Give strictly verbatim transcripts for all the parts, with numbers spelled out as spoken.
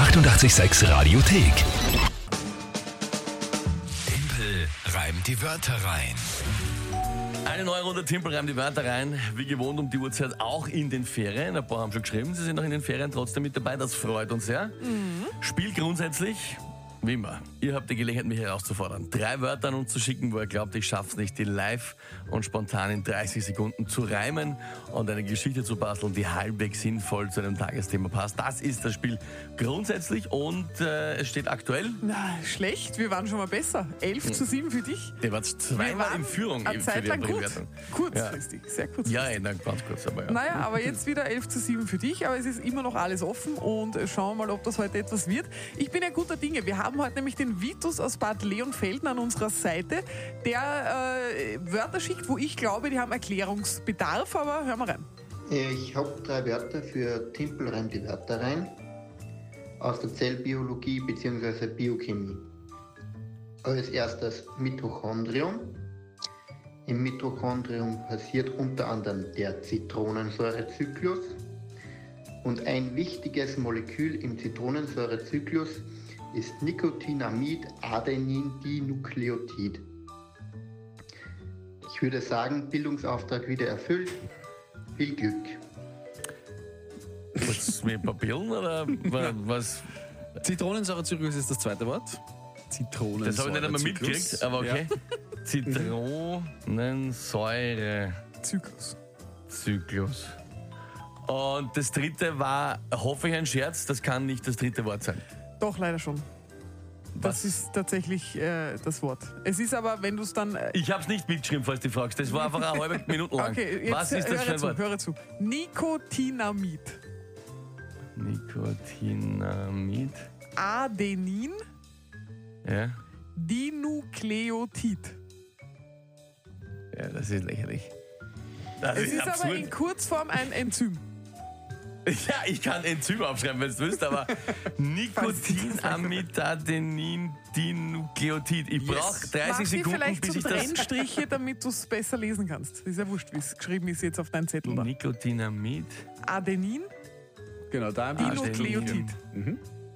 achtundachtzig Komma sechs Radiothek. Tempel reimt die Wörter rein. Eine neue Runde Timpel reimt die Wörter rein. Wie gewohnt um die Uhrzeit auch in den Ferien. Ein paar haben schon geschrieben, sie sind noch in den Ferien trotzdem mit dabei. Das freut uns sehr. Mhm. Spiel grundsätzlich, wie immer, ihr habt die Gelegenheit, mich herauszufordern. Drei Wörter an uns zu schicken, wo ihr glaubt, ich schaff's nicht, die live und spontan in dreißig Sekunden zu reimen und eine Geschichte zu basteln, die halbwegs sinnvoll zu einem Tagesthema passt. Das ist das Spiel grundsätzlich und äh, es steht aktuell. Na, schlecht, wir waren schon mal besser. elf zu sieben für dich. Der war zweimal in Führung. Eine Zeit lang gut. Kurzfristig, ja. sehr kurzfristig. Ja, nein, ganz kurz. Aber ja. Naja, aber jetzt wieder elf zu sieben für dich, aber es ist immer noch alles offen und schauen wir mal, ob das heute etwas wird. Ich bin ja guter Dinge. Wir haben heute nämlich den Vitus aus Bad Leonfelden an unserer Seite, der äh, Wörter schickt, wo ich glaube, die haben Erklärungsbedarf, aber hören wir rein. Ich habe drei Wörter für Timpel reimt die Wörter rein aus der Zellbiologie bzw. Biochemie. Als erstes Mitochondrium. Im Mitochondrium passiert unter anderem der Zitronensäurezyklus und ein wichtiges Molekül im Zitronensäurezyklus ist Nicotinamid-Adenin-Dinukleotid. Ich würde sagen, Bildungsauftrag wieder erfüllt. Viel Glück. Was mit Papillen oder was? Zitronensäurezyklus ist das zweite Wort. Zitronensäurezyklus. Das habe ich nicht einmal mitgekriegt, aber okay. Ja. Zitronensäurezyklus. Zyklus. Und das dritte war, hoffe ich, ein Scherz, das kann nicht das dritte Wort sein. Doch, leider schon. Was? Das ist tatsächlich äh, das Wort. Es ist aber, wenn du es dann... Äh ich habe es nicht mitgeschrieben, falls du fragst. Das war einfach eine halbe Minute lang. Okay, jetzt Was ist das für ein zu, Wort? höre zu. Nicotinamid. Nicotinamid. Adenin. Ja. Dinukleotid. Ja, das ist lächerlich. Das es ist, ist absurd. aber in Kurzform ein Enzym. Ja, ich kann Enzym aufschreiben, wenn du willst, aber Nicotinamid-Adenin-Dinukleotid. Ich brauche dreißig Mach Sekunden, vielleicht bis so ich das... Trennstriche, damit du es besser lesen kannst. Das ist ja wurscht, wie es geschrieben ist jetzt auf deinem Zettel da. Nicotinamid. Adenin, Genau, da Dinukleotid. Mhm.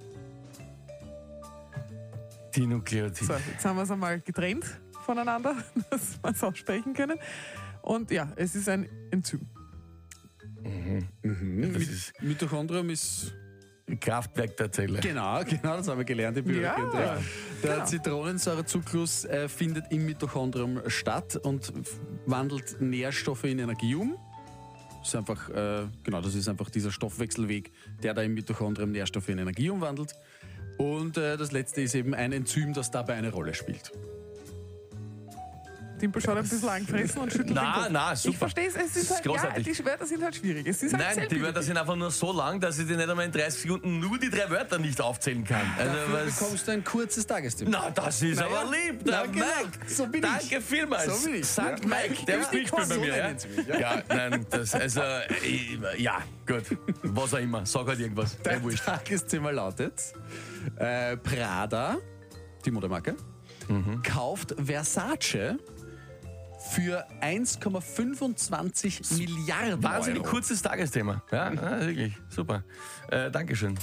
Dinukleotid. So, jetzt haben wir es einmal getrennt voneinander, dass wir es aussprechen können. Und ja, es ist ein Enzym. Mhm. Mhm. Das ist Mitochondrium ist... Kraftwerk der Zelle. Genau, genau, das haben wir gelernt. In Ja, Biologie. Der genau. Zitronensäurezyklus äh, findet im Mitochondrium statt und f- wandelt Nährstoffe in Energie um. Das ist einfach, äh, genau, das ist einfach dieser Stoffwechselweg, der da im Mitochondrium Nährstoffe in Energie umwandelt. Und äh, das letzte ist eben ein Enzym, das dabei eine Rolle spielt. Timpel schaut ein bisschen angefressen und schüttelt Na, den Kopf. na, super. Ich verstehe es, es Das ist ist halt, ja, großartig. die Wörter sind halt schwierig. Es ist halt Nein, die Zellbiologie. Wörter sind einfach nur so lang, dass ich dir nicht einmal in dreißig Sekunden nur die drei Wörter nicht aufzählen kann. Also, Dafür was, bekommst du ein kurzes Tagesthema. na, das ist Naja, aber lieb. Der na, genau. Mike. So bin ich. Danke vielmals. So bin ich. Sankt Ja, Mike, der ja, ist mitspielen bei so mir. Ja? nennen sie mich, ja. ja, nein, das, also, ich, ja, gut. Was auch immer. Sag halt irgendwas. Dein Ja, wurscht. Tagesthema lautet: äh, Prada, die Modemarke, Mhm. kauft Versace für eins Komma fünfundzwanzig Milliarden Wahnsinnig Euro. kurzes Tagesthema. Ja, ja wirklich. Super. Äh, Dankeschön.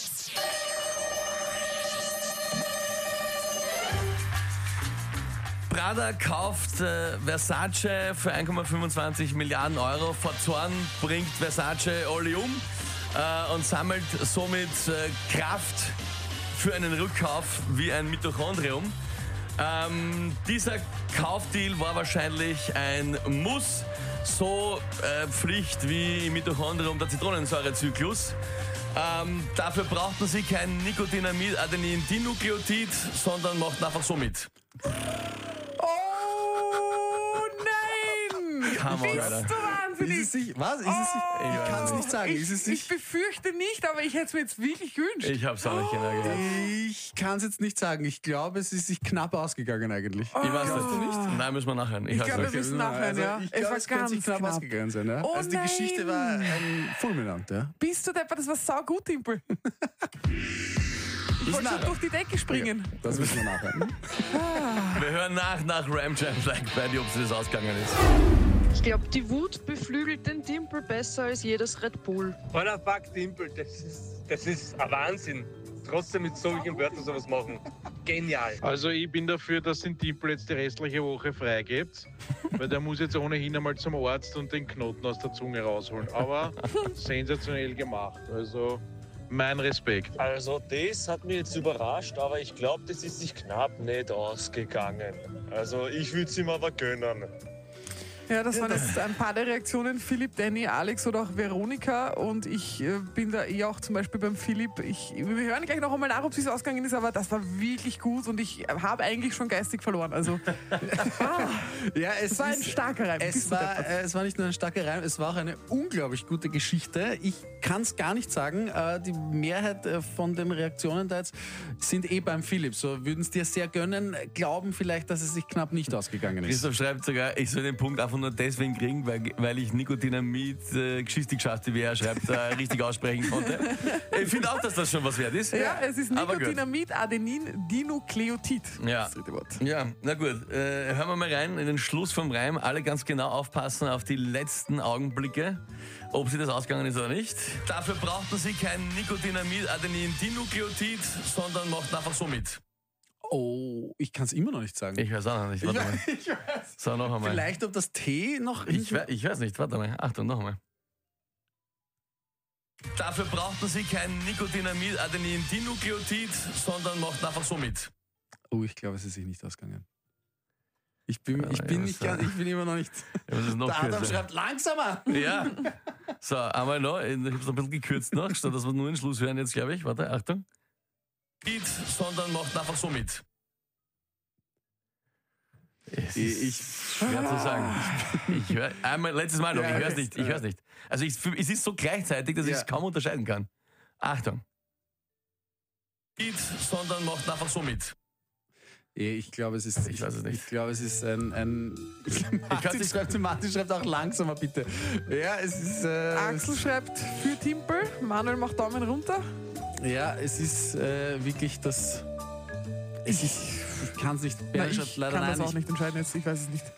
Prada kauft äh, Versace für eins Komma fünfundzwanzig Milliarden Euro. Vor Zorn bringt Versace alle um äh, und sammelt somit äh, Kraft für einen Rückkauf wie ein Mitochondrium. Ähm, dieser Kaufdeal war wahrscheinlich ein Muss, so äh, Pflicht wie im Mitochondrium der Zitronensäurezyklus. Ähm, dafür brauchten sie kein Nicotinamid-Adenin-Dinukleotid, sondern machten einfach so mit. Oh nein! Come on, Bist Alter. du wahnsinnig? Ist es sich? Was? Ist es sich? Oh, Ich kann es nicht sagen. Ich, ist es ich sich? befürchte nicht, aber ich hätte es mir jetzt wirklich gewünscht. Ich hab's auch nicht genau gehört. Ich kann es jetzt nicht sagen. Ich glaube, es ist sich knapp ausgegangen eigentlich. Ich weiß Glaubst du nicht. Nein, müssen wir nachhören. Ich, Ich weiß glaube, nicht. wir müssen nachhören, Also, ja. ich Es glaube, war es könnte sich ganz knapp, knapp. ausgegangen sein. Ja? Oh also die nein. Geschichte war ähm, fulminant. Ja? Bist du deppert, das war saugut, Timpel. Ich wollte schon nachher. durch die Decke springen. Das müssen wir nachhören. Wir hören nach, nach Ram Jam Like Buddy, ob es das ausgegangen ist. Ich glaube, die Wut beflügelt den Timpel besser als jedes Red Bull. Alter, fuck, Timpel, das ist, das ist ein Wahnsinn. trotzdem mit solchen Wörtern sowas machen. Genial. Also ich bin dafür, dass den Timpel jetzt die restliche Woche freigibt, weil der muss jetzt ohnehin einmal zum Arzt und den Knoten aus der Zunge rausholen. Aber sensationell gemacht. Also mein Respekt. Also das hat mich jetzt überrascht, aber ich glaube, das ist sich knapp nicht ausgegangen. Also ich würde es ihm aber gönnen. Ja, das waren jetzt ein paar der Reaktionen. Philipp, Danny, Alex oder auch Veronika. Und ich äh, bin da eh auch zum Beispiel beim Philipp. Ich, wir hören gleich noch einmal nach, ob es so ausgegangen ist, aber das war wirklich gut und ich habe eigentlich schon geistig verloren. Also, ah, Ja, es es war ein ist- starker Reim. Es Bist du war, deppert. äh, es war nicht nur ein starker Reim, es war auch eine unglaublich gute Geschichte. Ich kann es gar nicht sagen. Äh, die Mehrheit äh, von den Reaktionen da jetzt sind eh beim Philipp. So würden es dir sehr gönnen, glauben vielleicht, dass es sich knapp nicht ausgegangen ist. Christoph schreibt sogar, ich soll den Punkt einfach nur deswegen kriegen, weil, weil ich Nikotinamid äh, Geschichte wie er schreibt, äh, richtig aussprechen konnte. Ich finde auch, dass das schon was wert ist. Ja, es ist Aber gut. Nikotinamid, Adenin, Dinukleotid. Ja. Das dritte Wort. Ja, na gut. Äh, hören wir mal rein in den Schluss vom Reim. Alle ganz genau aufpassen auf die letzten Augenblicke, ob sie das ausgegangen ist oder nicht. Dafür brauchten sie kein Nikotinamid, Adenin, Dinukleotid, sondern macht einfach so mit. Oh, ich kann es immer noch nicht sagen. Ich weiß auch noch nicht. Warte mal. Ich weiß. So, noch einmal. Vielleicht, ob das T noch... Ich, we- ich weiß nicht. Warte mal. Achtung, noch einmal. Dafür brauchten sie kein Nikotinamid, Adenin, Dinukleotid, sondern macht einfach so mit. Oh, ich glaube, es ist sich nicht ausgegangen. Ich bin, ich Ja, bin, ja, nicht so. ganz, ich bin immer noch nicht... Ja, was ist noch Der Adam kürzer? schreibt langsamer. Ja. So, einmal noch. Ich habe es ein bisschen gekürzt noch, statt dass wir nur den Schluss hören jetzt, glaube ich. Warte, Achtung. Nicht, sondern macht einfach so mit. Es ist Ich- schwer zu sagen. Ich, ich hör, einmal, letztes Mal noch, Ja, ich höre es okay. nicht. Ich hör's nicht. Also ich, es ist so gleichzeitig, dass ich Ja. es kaum unterscheiden kann. Achtung. Nicht, sondern macht einfach so mit. Eh, Ich glaube, es ist. Ich weiß es nicht. Ich glaube, es ist ein. ein Martin, nicht- schreibt, Martin schreibt auch langsamer, bitte. Ja, es ist. Äh, Axel schreibt für Timpel, Manuel macht Daumen runter. Ja, es ist äh, wirklich das. Es ist. Ich kann es nicht. Na, Bernd ich schreibt leider kann das nein. auch nicht entscheiden jetzt, ich weiß es nicht.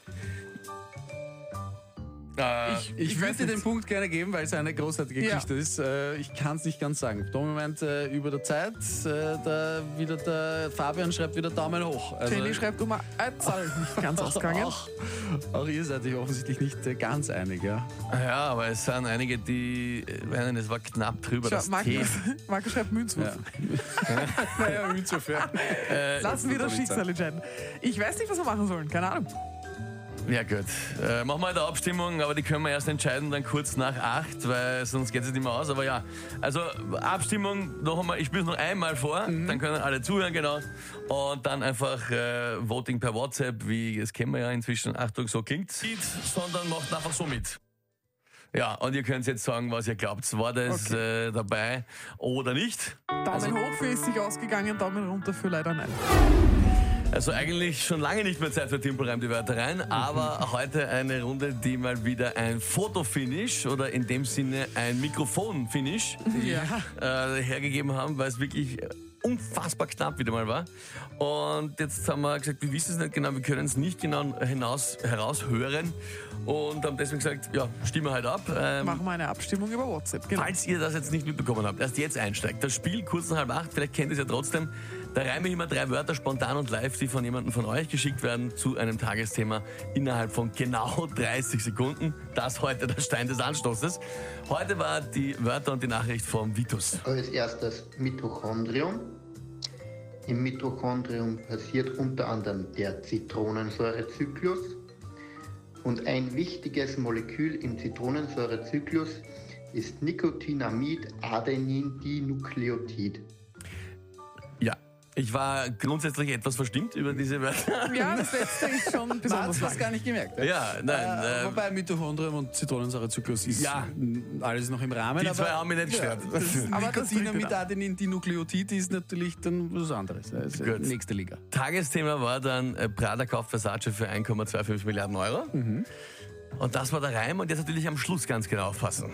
Äh, Ich, ich, Ich würde weiß dir den nicht. Punkt gerne geben, weil es eine großartige Ja. Geschichte ist. Äh, ich kann es nicht ganz sagen. Im Moment äh, über der Zeit, äh, da wieder der Fabian schreibt wieder Daumen hoch. Also, Jenny schreibt um eine Zahl nicht ganz ausgegangen. Auch, auch ihr seid euch offensichtlich nicht äh, ganz einig, ja. ja, aber es sind einige, die äh, meinen, es war knapp drüber. Schau, Das Marco, T. Marco schreibt Münzwurf. Ja. naja, insofern. Äh, Lassen wir das soll nicht Schicksal entscheiden. Ich weiß nicht, was wir machen sollen, keine Ahnung. Ja gut, äh, machen wir eine Abstimmung, aber die können wir erst entscheiden dann kurz nach acht, weil sonst geht es nicht mehr aus. Aber ja, also Abstimmung noch einmal, ich spiele es noch einmal vor, dann können alle zuhören, genau. Und dann einfach äh, Voting per WhatsApp, wie das kennen wir ja inzwischen. Achtung, so klingt's. Sondern macht einfach so mit. Ja, und ihr könnt jetzt sagen, was ihr glaubt. War das äh, dabei oder nicht? Daumen hoch für ist sich ausgegangen, Daumen runter für leider nein. Also eigentlich schon lange nicht mehr Zeit für Timpel reimt die Wörter rein, aber heute eine Runde, die mal wieder ein Fotofinish oder in dem Sinne ein Mikrofonfinish Ja. äh, hergegeben haben, weil es wirklich unfassbar knapp wieder mal war. Und jetzt haben wir gesagt, wir wissen es nicht genau, wir können es nicht genau hinaus, heraushören und haben deswegen gesagt, ja, stimmen halt ab. Ähm, Machen wir eine Abstimmung über WhatsApp. Genau. Falls ihr das jetzt nicht mitbekommen habt, erst jetzt einsteigt, das Spiel kurz nach halb acht, vielleicht kennt ihr es ja trotzdem, da reime ich immer drei Wörter spontan und live, die von jemandem von euch geschickt werden zu einem Tagesthema innerhalb von genau dreißig Sekunden. Das heute der Stein des Anstoßes. Heute war die Wörter und die Nachricht vom Vitus. Als erstes Mitochondrium. Im Mitochondrium passiert unter anderem der Zitronensäurezyklus. Und ein wichtiges Molekül im Zitronensäurezyklus ist Nicotinamid-Adenin-Dinukleotid. Ja, ich war grundsätzlich etwas verstimmt über diese Wörter. Ja, das letzte ist schon Man hat besonders es fast lang. gar nicht gemerkt. Ja, nein. Äh, Äh, wobei Mitochondrium und Zitronensäurezyklus ist Ja. m, alles noch im Rahmen. die aber zwei haben mich nicht gestört. das Aber das dritte Nikotin mit dann. Adenin-Dinukleotid ist natürlich dann was anderes. Das ist Gut. nächste Liga. Tagesthema war dann äh, Prada kauft Versace für eins Komma fünfundzwanzig Milliarden Euro. Und das war der Reim und jetzt natürlich am Schluss ganz genau aufpassen.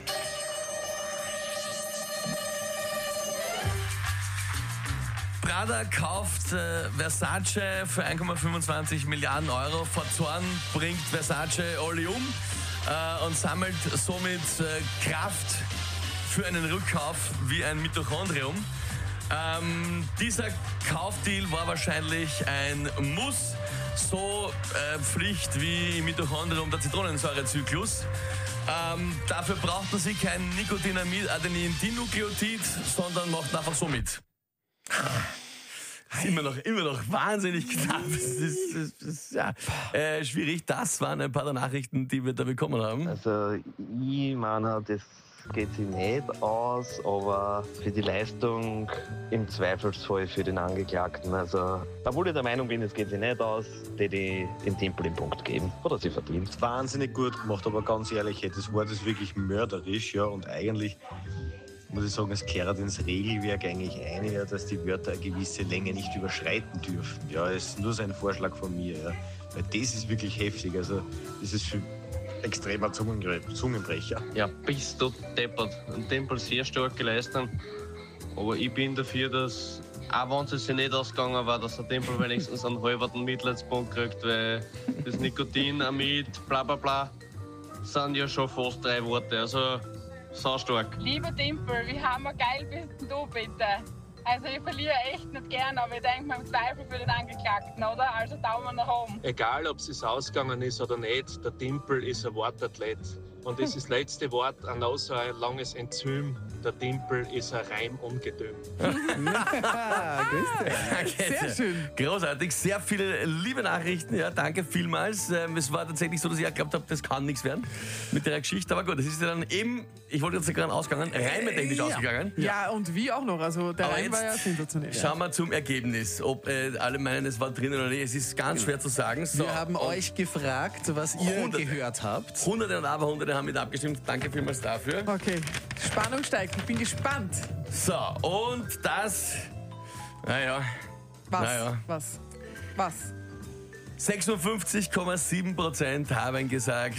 Prada kauft äh, Versace für eins Komma fünfundzwanzig Milliarden Euro. Vor Zorn bringt Versace alle um äh, und sammelt somit äh, Kraft für einen Rückkauf wie ein Mitochondrium. Ähm, dieser Kaufdeal war wahrscheinlich ein Muss. So äh, Pflicht wie im Mitochondrium der Zitronensäurezyklus. Ähm, dafür braucht man sich kein Nicotinamid-Adenin-Dinukleotid, sondern macht einfach so mit. Ist immer noch, immer noch wahnsinnig knapp. Das ist, das ist, ja, äh, schwierig. Das waren ein paar der Nachrichten, die wir da bekommen haben. Also ich meine, das geht sich nicht aus, aber für die Leistung im Zweifelsfall für den Angeklagten. Also, obwohl ich der Meinung bin, es geht sich nicht aus, die die den Tempel den Punkt geben. Oder sie verdient. Wahnsinnig gut gemacht, aber ganz ehrlich, das Wort ist wirklich mörderisch, ja, und eigentlich muss ich sagen, es gehört ins Regelwerk eigentlich ein, ja, dass die Wörter eine gewisse Länge nicht überschreiten dürfen. Ja, es ist nur so ein Vorschlag von mir, ja. Weil das ist wirklich heftig, also das ist für extremer Zungenbrecher. Ja, bist du deppert. Ein Tempel sehr stark geleistet. Aber ich bin dafür, dass, auch wenn es sich nicht ausgegangen war, dass der Tempel wenigstens einen halben Mitleidspunkt kriegt, weil das Nikotin, Amid, bla bla bla, sind ja schon fast drei Worte. Also, sau stark. Lieber Tempel, wie hammergeil bist du bitte? Also ich verliere echt nicht gern, aber ich denke mal im Zweifel für den Angeklagten, oder? Also Daumen nach oben. Egal, ob es ausgegangen ist oder nicht, der Tempel ist ein Wortathlet. Und das ist das letzte Wort, ein so ein langes Enzym. Der Tempel ist ein Reimungetüm. Sehr schön. Großartig, sehr viele liebe Nachrichten. Ja, danke vielmals. Ähm, Es war tatsächlich so, dass ich auch geglaubt habe, das kann nichts werden mit der Geschichte. Aber gut, das ist ja dann eben, ich wollte jetzt gerade ausgegangen, reimetechnisch ja. ausgegangen. Ja, und wie auch noch. Also der Aber Reim war ja jetzt sensationell. Schauen wir zum Ergebnis, ob äh, alle meinen, es war drin oder nicht. Es ist ganz schwer zu sagen. So, Wir haben und euch gefragt, was ihr Hunderte. gehört habt. Hunderte und Aberhunderte haben mit abgestimmt. Danke vielmals dafür. Okay, Spannung steigt. Ich bin gespannt. So, und das, naja, Was? naja. Was? Was? sechsundfünfzig Komma sieben Prozent haben gesagt,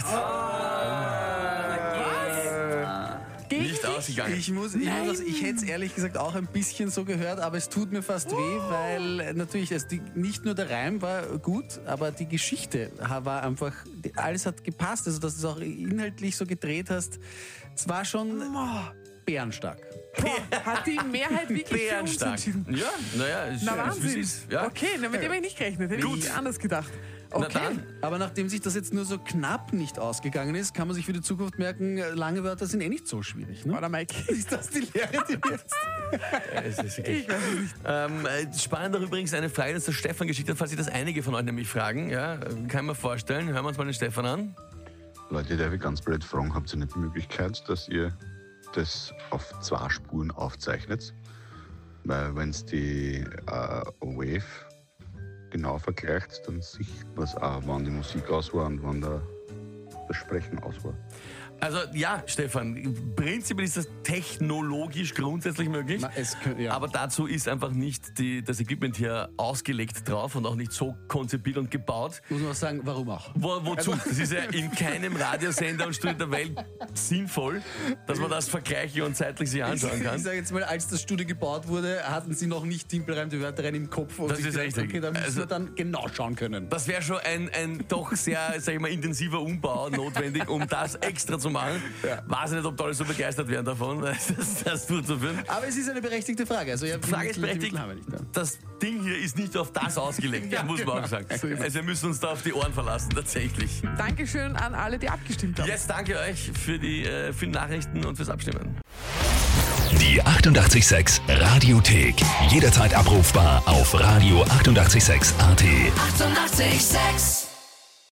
Gegen nicht dich? ausgegangen. Ich muss, ich, muss das, ich hätte es ehrlich gesagt auch ein bisschen so gehört, aber es tut mir fast weh, weil natürlich es die, nicht nur der Reim war gut, aber die Geschichte war einfach, die, alles hat gepasst, also dass du es auch inhaltlich so gedreht hast. Es war schon bärenstark. Boah, hat die Mehrheit wirklich für uns Bärenstark. entschieden? Ja, naja, ist Na schön, wie es Wahnsinn. ist. Ja. Okay, na, mit dem habe ich nicht gerechnet. Hätte Gut. ich anders gedacht. Okay. Na dann, Aber nachdem sich das jetzt nur so knapp nicht ausgegangen ist, kann man sich für die Zukunft merken, lange Wörter sind eh nicht so schwierig. Ne? Oder Mike? Ist das die Lehre, die wir jetzt... es ist wirklich, Ich weiß es nicht. ähm, äh, spannend auch übrigens eine Frage, dass der Stefan geschickt hat, falls sich das einige von euch nämlich fragen. Ja, kann man vorstellen. Hören wir uns mal den Stefan an. Leute, darf ich ganz blöd fragen, habt ihr nicht die Möglichkeit, dass ihr das auf zwei Spuren aufzeichnet? Weil wenn es die äh, Wave genau vergleicht, dann sieht man es auch, wann die Musik aus war und wann der, das Sprechen aus war. Also ja, Stefan, prinzipiell ist das technologisch grundsätzlich möglich, Na, es könnt, ja. aber dazu ist einfach nicht die, das Equipment hier ausgelegt drauf und auch nicht so konzipiert und gebaut. Muss man auch sagen, warum auch? Wo, wozu? Das ist ja in keinem Radiosender und Studio der Welt sinnvoll, dass man das vergleichen und zeitlich sich anschauen Ich kann. sage jetzt mal, als das Studio gebaut wurde, hatten sie noch nicht Timpelreim die Wörter rein im Kopf. Und Das sich ist gedacht, richtig. Okay, da müssen Also- wir dann genau schauen können. Das wäre schon ein, ein doch sehr, sag ich mal, intensiver Umbau notwendig, um das extra zu machen. Ja. Weiß ich nicht, ob da alle so begeistert werden davon, das, das durchzuführen. Aber es ist eine berechtigte Frage. Also, ja, Die Frage ist die Mittel berechtigt, haben wir nicht, ja. das Ding hier ist nicht auf das ausgelegt, Ja, muss man genau. auch sagen. So ist es. Also wir müssen uns da auf die Ohren verlassen, tatsächlich. Dankeschön an alle, die abgestimmt haben. Jetzt danke euch für die äh, vielen Nachrichten und fürs Abstimmen. Die achtundachtzig Komma sechs Radiothek. Jederzeit abrufbar auf radio achtundachtzig Komma sechs A T. achtundachtzig Komma sechs